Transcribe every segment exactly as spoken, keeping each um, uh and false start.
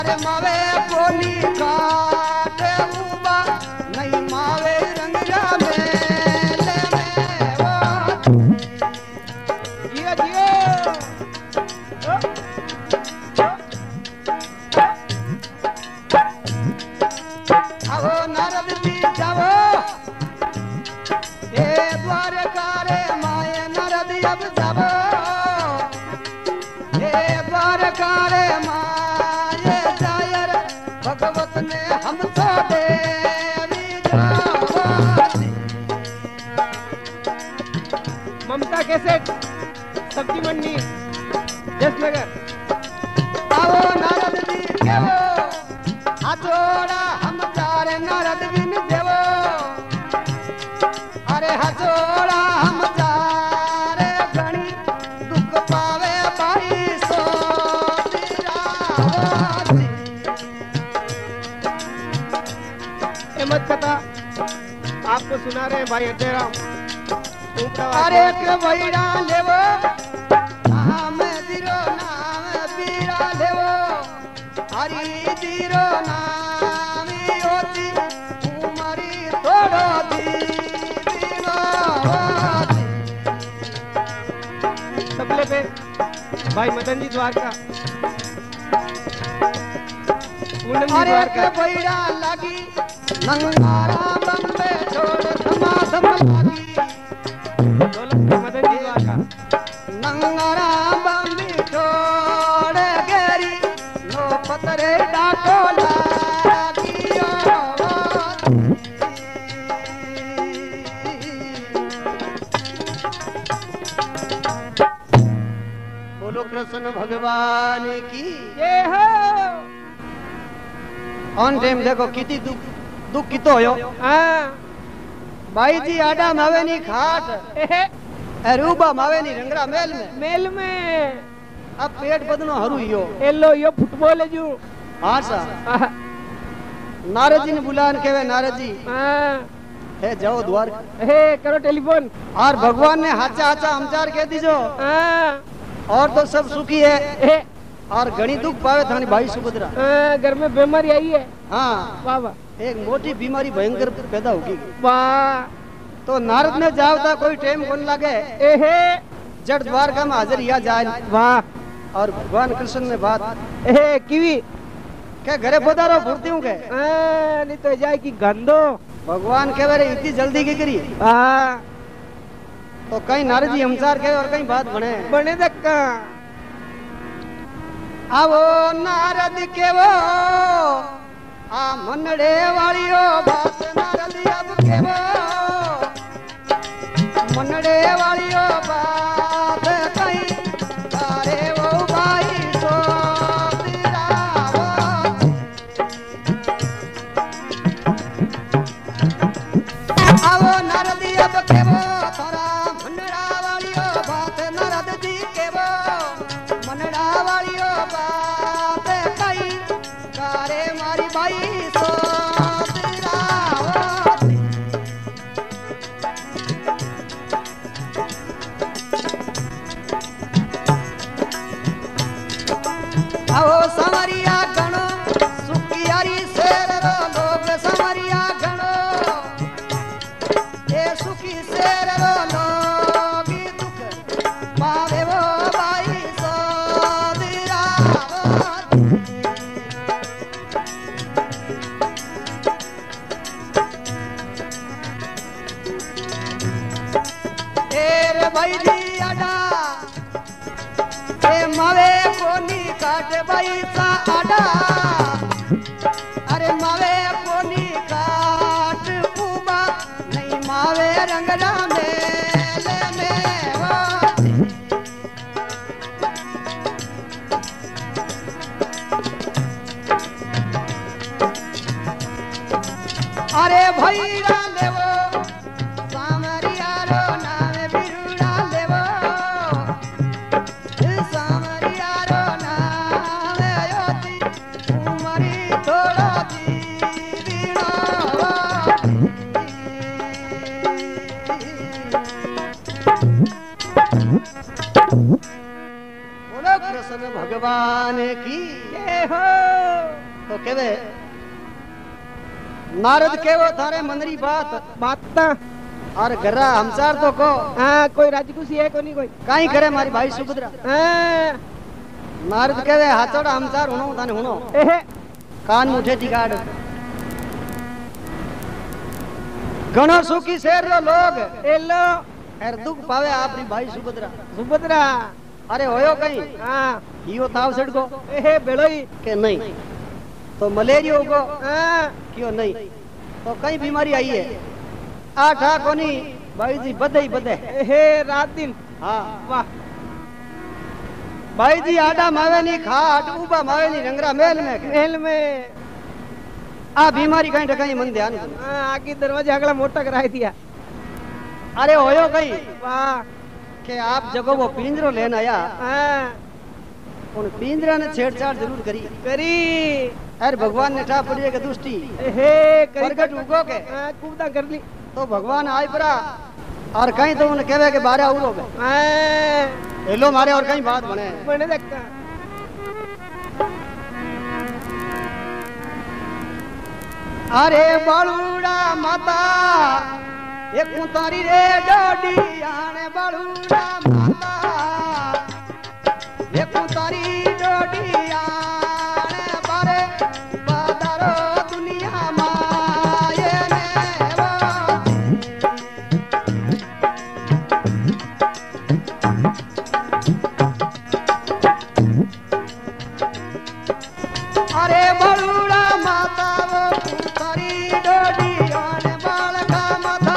अरे मावे कोनी काटे उबा नहीं मावे रंगरा मेले में वो जियो जियो आओ नारद जी जाओ हे द्वारका रे माये नारद अब जाओ हे द्वारका रे माये जाय रे भगवत ने हम तो देवी जावाती ममता कैसे सब्जी मंडी जसनगर आओ नारद जी केवो हाथोड़ा हम तारे नारद बिन देवो अरे हाथोड़ा हम तारे घणी दुख पावे भाई सो तिरावती अहमद कथा आपको सुना रहे हैं भाई अजय राम। अरे के वैरा लेवो नाम दिरो नाम बीरा लेवो हरि दिरो नाम योती उमरी थोड़ो दीवाती तबले पे भाई मदन जी द्वारका पूनम जी अरे के द्वारका वैरा लगी नंगारा बम्बे छोड़ धमा धम लगी दौलत पे मदन जी द्वारका नंगारा बम्बी छोड़ गेरी नो पतरे डाको लागियो बोलो कृष्ण भगवान की ये हो ऑन टाइम देखो किती दुख दुख कितो होयो हाँ भाई जी आडा मावे नी खाट एहे अरूबा मावे नी रंगरा मेल में मेल में अब पेट बदनो हरू यो एलो यो फुटबॉल है जो हाँ सा हाँ नारद जी ने बुलान केवे नारद जी हाँ है जाओ द्वार हे करो टेलीफोन और भगवान ने हाचा हाचा हमचार कह दीजो हाँ और तो सब सुखी है हे और घणी दुख पावे थानी भाई सुभद्रा हाँ, घर में बीमारी आई है हाँ वाह वाह एक मोटी बीमारी भयंकर पैदा होगी वाह तो नारद में जाओ था कोई टाइम कौन लगे एहे जड़ द्वारका में हाजिर या जाए वाह और भगवान कृष्ण ने बात एहे कीवी क्या घरे पधारो फुर्ती हूँ के हाँ, नहीं तो जाए कि गंदो भगवान कह रहे इतनी जल्दी की करी हाँ तो कहीं नारद जी हमसार कहे और कहीं बात बने बने धक्का आवो नारद के वो आ मनड़े वालियो बात नारद अब के वो मनड़े वालियो बात कहीं तारे वो भाई सो तिरावती आवो नारद अब के वो तारा मनड़ा वालियो बात नारद जी के वो मनड़ा वालियो बात कई कारे मारी भाई सो तिरावती आओ समरिया गणो सुखियारी शेर रो लोग समरिया गणो ए सुखी शेर रो लोग दुख पावे वो भाई सो तिरावती तेरे भाई जी आडा ए मावे कोनी काट भाई सा आडा अरे मावे कोनी काट उबा नहीं मावे रंगला मेले में वाती अरे भैरा देवो सामरिया रो नाम बिरुड़ा देवो सामरिया रो नाम योती उमरी थोड़ा दीवीणा बोलो कृष्ण भगवान की जय हो। तो केवे नारद केवो थारे मनरी बात बात ता और घरा हमसार तो को हाँ कोई राजकुशी है कोनी कोई काई करे मारी भाई सुभद्रा हाँ नारद केवे हाथोड़ा हमसार हुनो थाने हुनो एहे कान मुठे टिकाड़ घणो सुखी शेर रो लोग एलो हर दुख पावे आपरी भाई सुभद्रा सुभद्रा अरे होयो कहीं हाँ हियो ताव सड़को एहे बेड़ोई के नहीं तो मलेरिया को हाँ क्यों नहीं तो कई बीमारी आई है आठा कोनी भाई जी बदे ही बदे एहे रात दिन हाँ वाह भाई जी आडा मावे नी खाट उबा मावे नी रंगरा मेल में महल में आ बीमारी कहीं ढकाई मन ध्यान दो। हाँ आगे दरवाजा अगला मोटा कराई दिया अरे होयो कहीं वाह के आप जगो वो पिंजरो लेन आया हाँ उन पिंजरा ने छेड़छाड़ जरूर करी करी अरे भगवान ने ठा पड़ी है के दुष्टि एहे करी प्रकट उगो के हाँ कूदा कर ली तो भगवान आए परा और कहीं तो उन्हें कहवे के बारे आउरो के हाँ हेलो मारे और कहीं बात बने बने देखता अरे बालूड़ा माता एक तारी रे डोडी आने बालूड़ा माता एक तारी डोडी आने बारे बादारो दुनिया माये ने वो अरे बालूड़ा माता वो तारी डोडी आने बालका माता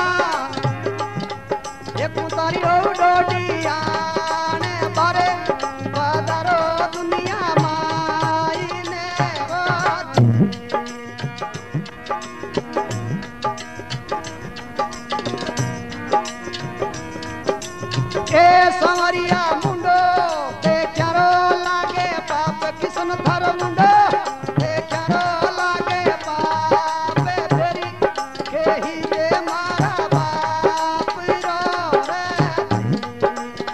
एक तारी रो डोडी आने बारे बादारो दुनिया माई ने वो ए संवरिया मुंडो देख्यारो लागे पाप किसन थारो मुंडो देख्यारो लागे पाप फेरी केही जे मारा बाप रो रे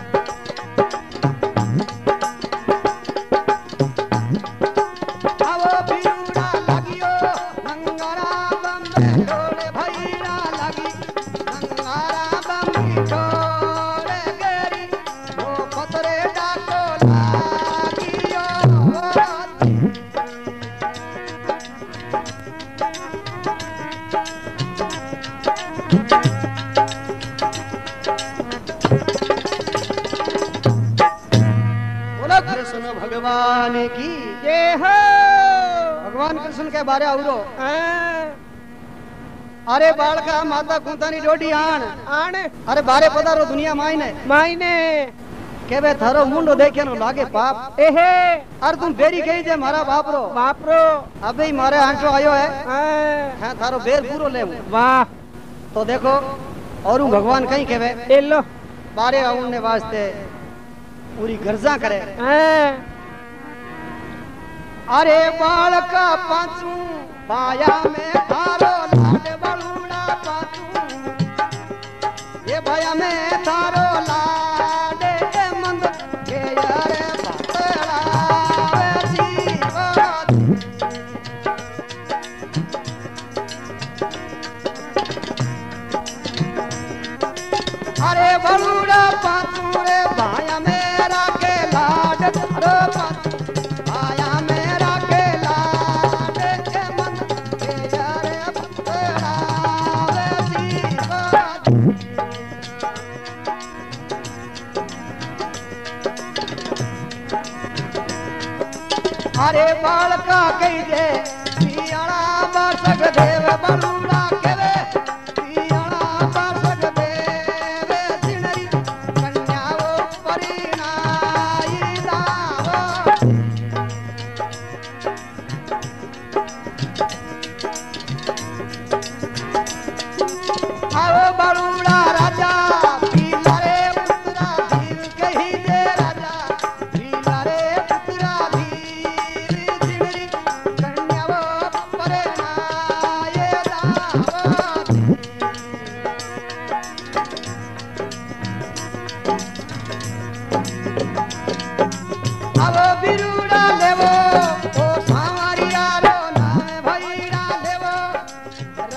आवो बिरुड़ा लागियो नंगारा बम्बे ढोले भैरा लागी नंगारा बम्बी ढोले गेरी वो पतरे डाको लागियो बोलो कृष्ण भगवान की जय हो भगवान कृष्ण के बारे औरो हाँ अरे बालका माता कुंतानी डोडी आन आने अरे बारे पधारो दुनिया मायने मायने के बे थारो मुंडो देखे नो लागे पाप एहे अरे तुम बेरी कही जे मारा बाप रो बापरो अबे ही मारे आंटो आयो है हाँ हाँ थारो बेर पूरो ले वाह तो देखो और भगवान कहीं के बे एलो बारे आउन ने वास्ते पूरी गर्जा करे हाँ अरे बालका पाचू बाया में थारो लाड बलूड़ा पाचू ये बाया में थारो लाड के मंद के यारे बातड़ा वैसी बात अरे बलूड़ा पाचू रे बाया मेरा के लाड थारो पाचू बाया मेरा के लाड के मंद के यारे बातड़ा वैसी बात अरे बालका कही दे